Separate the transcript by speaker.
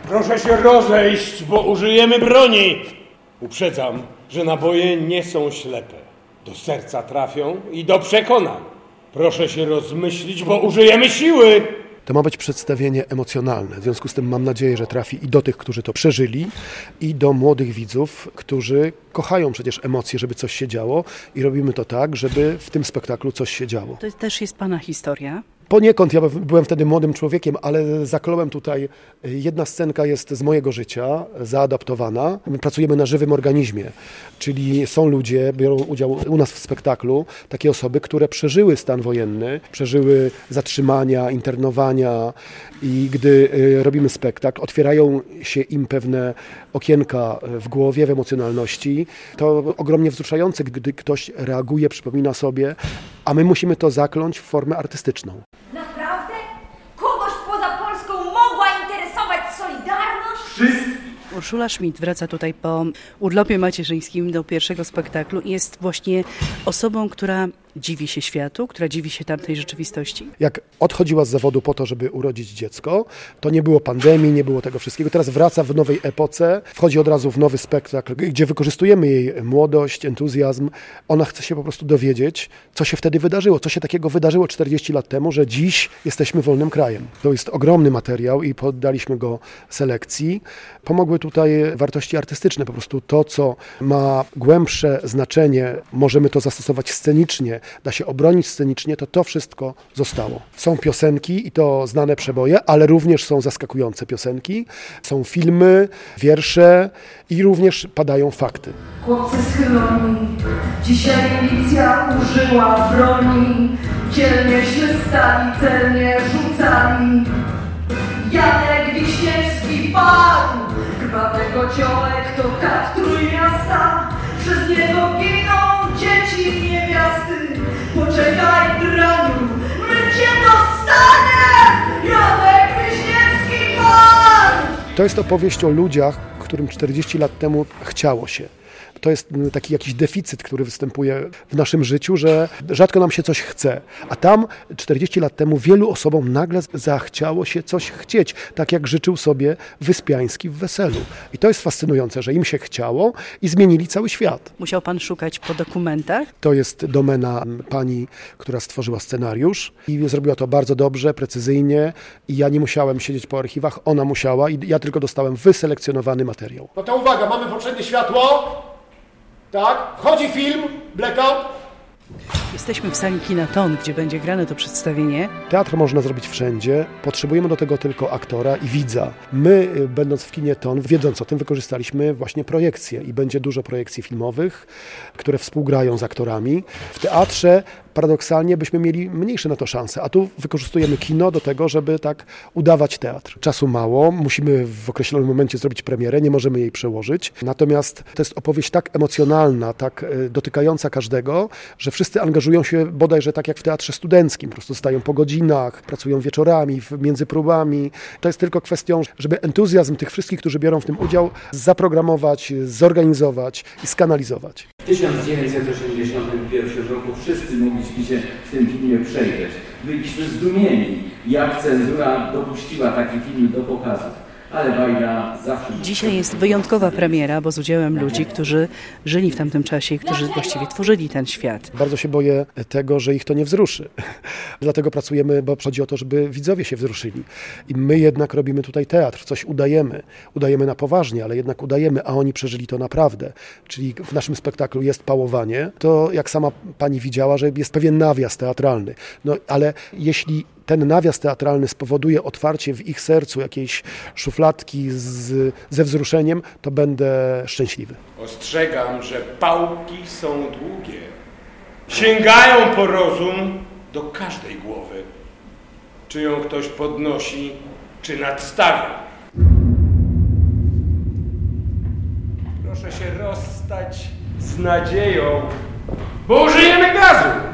Speaker 1: Proszę się rozejść, bo użyjemy broni. Uprzedzam, że naboje nie są ślepe. Do serca trafią i do przekonań. Proszę się rozmyślić, bo użyjemy siły.
Speaker 2: To ma być przedstawienie emocjonalne. W związku z tym mam nadzieję, że trafi i do tych, którzy to przeżyli, i do młodych widzów, którzy kochają przecież emocje, żeby coś się działo, i robimy to tak, żeby w tym spektaklu coś się działo.
Speaker 3: To też jest Pana historia?
Speaker 2: Poniekąd, ja byłem wtedy młodym człowiekiem, ale zakląłem tutaj, jedna scenka jest z mojego życia, zaadaptowana. My pracujemy na żywym organizmie, czyli są ludzie, biorą udział u nas w spektaklu, takie osoby, które przeżyły stan wojenny, przeżyły zatrzymania, internowania, i gdy robimy spektakl, otwierają się im pewne okienka w głowie, w emocjonalności. To ogromnie wzruszające, gdy ktoś reaguje, przypomina sobie, a my musimy to zakląć w formę artystyczną.
Speaker 4: Naprawdę? Kogoś poza Polską mogła interesować Solidarność?
Speaker 3: Urszula Schmidt wraca tutaj po urlopie macierzyńskim do pierwszego spektaklu i jest właśnie osobą, która dziwi się światu, która dziwi się tamtej rzeczywistości.
Speaker 2: Jak odchodziła z zawodu po to, żeby urodzić dziecko, to nie było pandemii, nie było tego wszystkiego. Teraz wraca w nowej epoce, wchodzi od razu w nowy spektakl, gdzie wykorzystujemy jej młodość, entuzjazm. Ona chce się po prostu dowiedzieć, co się wtedy wydarzyło, co się takiego wydarzyło 40 lat temu, że dziś jesteśmy wolnym krajem. To jest ogromny materiał i poddaliśmy go selekcji. Pomogły tutaj wartości artystyczne, po prostu to, co ma głębsze znaczenie, możemy to zastosować scenicznie, da się obronić scenicznie, to wszystko zostało. Są piosenki i to znane przeboje, ale również są zaskakujące piosenki, są filmy, wiersze i również padają fakty.
Speaker 5: Chłopcy schyloni, dzisiaj milicja użyła broni, dzielnie się stali, celnie rzucali. Janek Wiśniewski padł, krwawego ciołek to kat Trójmiasta, przez niego giną dzieci i niewiasty. Poczekaj, draniu, my cię dostanie! Janek Wiśniewski padł!
Speaker 2: To jest opowieść o ludziach, którym 40 lat temu chciało się. To jest taki jakiś deficyt, który występuje w naszym życiu, że rzadko nam się coś chce. A tam 40 lat temu wielu osobom nagle zachciało się coś chcieć, tak jak życzył sobie Wyspiański w Weselu. I to jest fascynujące, że im się chciało i zmienili cały świat.
Speaker 3: Musiał Pan szukać po dokumentach?
Speaker 2: To jest domena pani, która stworzyła scenariusz i zrobiła to bardzo dobrze, precyzyjnie, i ja nie musiałem siedzieć po archiwach, ona musiała i ja tylko dostałem wyselekcjonowany materiał.
Speaker 6: No to uwaga, mamy poprzednie światło. Tak, wchodzi film, blackout.
Speaker 3: Jesteśmy w sali Kina Ton, gdzie będzie grane to przedstawienie.
Speaker 2: Teatr można zrobić wszędzie, potrzebujemy do tego tylko aktora i widza. My, będąc w Kinie Ton, wiedząc o tym, wykorzystaliśmy właśnie projekcje i będzie dużo projekcji filmowych, które współgrają z aktorami. W teatrze paradoksalnie byśmy mieli mniejsze na to szanse, a tu wykorzystujemy kino do tego, żeby tak udawać teatr. Czasu mało, musimy w określonym momencie zrobić premierę, nie możemy jej przełożyć. Natomiast to jest opowieść tak emocjonalna, tak dotykająca każdego, że wszyscy angażują się bodajże tak jak w teatrze studenckim. Po prostu zostają po godzinach, pracują wieczorami, między próbami. To jest tylko kwestią, żeby entuzjazm tych wszystkich, którzy biorą w tym udział, zaprogramować, zorganizować i skanalizować.
Speaker 7: W 1981 roku wszyscy mogliśmy się w tym filmie przejrzeć. Byliśmy zdumieni, jak cenzura dopuściła taki film do pokazów. Ale Wajda zawsze...
Speaker 3: Dzisiaj jest wyjątkowa premiera, bo z udziałem ludzi, którzy żyli w tamtym czasie i którzy właściwie tworzyli ten świat.
Speaker 2: Bardzo się boję tego, że ich to nie wzruszy. Dlatego pracujemy, bo chodzi o to, żeby widzowie się wzruszyli. I my jednak robimy tutaj teatr, coś udajemy. Udajemy na poważnie, ale jednak udajemy, a oni przeżyli to naprawdę. Czyli w naszym spektaklu jest pałowanie. To jak sama pani widziała, że jest pewien nawias teatralny. No ale jeśli ten nawias teatralny spowoduje otwarcie w ich sercu jakiejś szufladki ze wzruszeniem, to będę szczęśliwy.
Speaker 1: Ostrzegam, że pałki są długie. Sięgają po rozum do każdej głowy. Czy ją ktoś podnosi, czy nadstawia. Proszę się rozstać z nadzieją, bo użyjemy gazu.